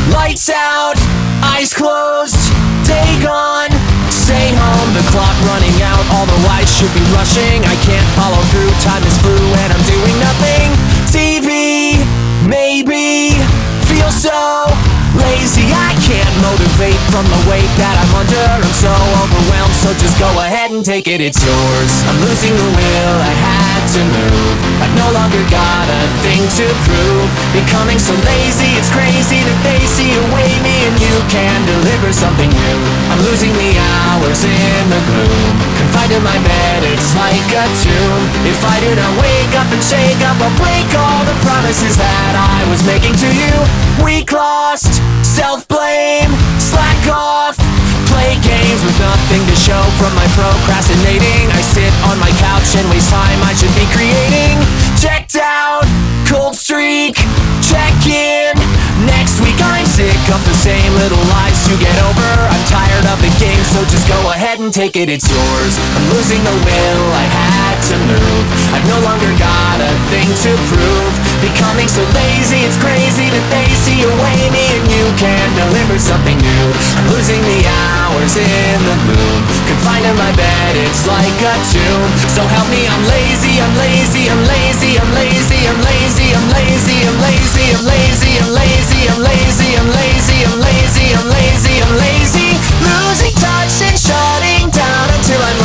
Lights out, eyes closed, day gone. Stay home, the clock running out. All the lights should be rushing. I can't follow through, time is flew and I'm doing nothing. TV, maybe, feel so lazy. I can't motivate from the weight that I'm under. I'm so overwhelmed, so just go ahead and take it, it's yours. I'm losing the will, I had to move. I've no longer got a thing to prove. Becoming so lazy, it's crazy that they see a way me and you can deliver something new. I'm losing the hours in the gloom. Confined in my bed, it's like a tomb. If I do not wake up and shake up, I'll break all the promises that I was making to you. Weak, lost, self-blame, slack off, play games with nothing to show from my procrastinating. I sit on my couch and waste time I should be creating. Checked out, cold streak, check in. Next week I'm sick of the same little lies to get over. I'm tired of the game, so just go ahead and take it, it's yours. I'm losing the will, I had to move. I've no longer got a thing to prove. Becoming so lazy, it's crazy that they see a way me and you can deliver something new. I'm losing the hours in the gloom. Confined in my bed, it's like a tomb. So help me, I'm lazy, I'm lazy, I'm lazy, I'm lazy, I'm lazy, I'm lazy, I'm lazy, I'm lazy, I'm lazy, I'm lazy, I'm lazy, I'm lazy, I'm lazy, I'm lazy. Losing touch and shutting down until I'm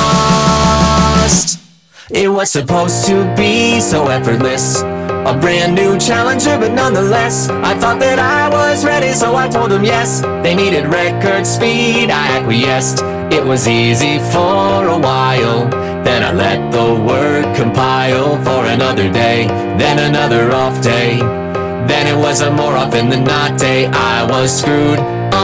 lost. It was supposed to be so effortless, a brand new challenger, but nonetheless I thought that I was ready, so I told them yes. They needed record speed, I acquiesced. It was easy for a while, then I let the work compile for another day, then another off day. Then it was a more often than not day. I was screwed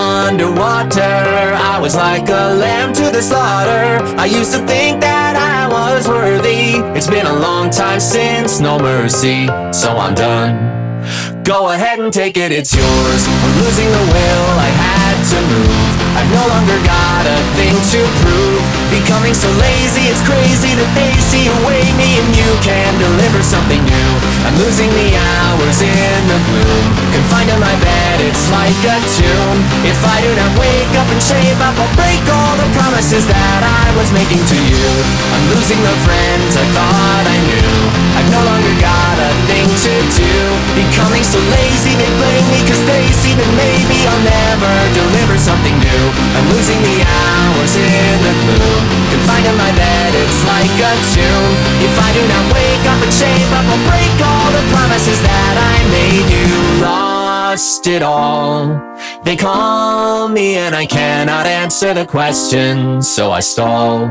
underwater. I was like a lamb to the slaughter. I used to think that I was worthy. It's been a long time since no mercy, so I'm done. Go ahead and take it, it's yours. I'm losing the will, I had to move. I've no longer got a thing to prove. Becoming so lazy, it's crazy that they see a way me and you can deliver something new. I'm losing the hours in the gloom. Confined in my bed, it's like a tomb. If I do not wake up and shape up, I'll break all the promises that I was making to you. I'm losing the friends I thought I knew. I've no longer got a thing to do. Becoming so lazy, they blame me cause they see that maybe I'll never deliver something new. I'm losing the hours in the gloom. Confined in my bed, it's like a tomb. If I do not wake up and shape up, I'll break all the promises that I made you. Lost it all. They call me and I cannot answer the questions, so I stall.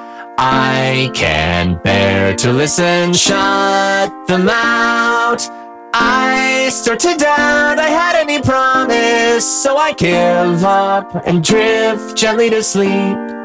I can't bear to listen, shut them out. I start to doubt I had any promise, so I give up and drift gently to sleep.